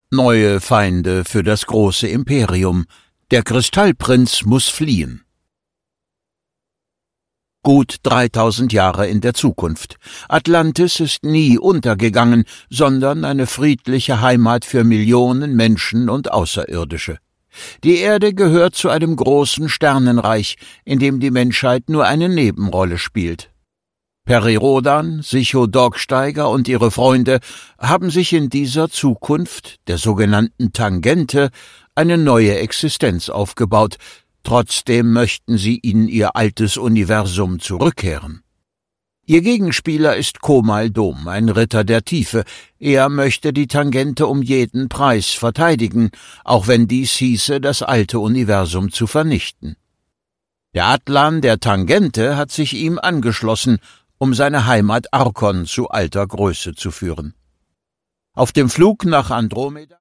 Neue Feinde für das große Imperium. Der Kristallprinz muss fliehen. Gut 3000 Jahre in der Zukunft. Atlantis ist nie untergegangen, sondern eine friedliche Heimat für Millionen Menschen und Außerirdische. Die Erde gehört zu einem großen Sternenreich, in dem die Menschheit nur eine Nebenrolle spielt. Peri Rhodan, Sicho Dorksteiger und ihre Freunde haben sich in dieser Zukunft, der sogenannten Tangente, eine neue Existenz aufgebaut. Trotzdem möchten sie in ihr altes Universum zurückkehren. Ihr Gegenspieler ist Komal Dom, ein Ritter der Tiefe. Er möchte die Tangente um jeden Preis verteidigen, auch wenn dies hieße, das alte Universum zu vernichten. Der Atlan der Tangente hat sich ihm angeschlossen, um seine Heimat Arkon zu alter Größe zu führen. Auf dem Flug nach Andromeda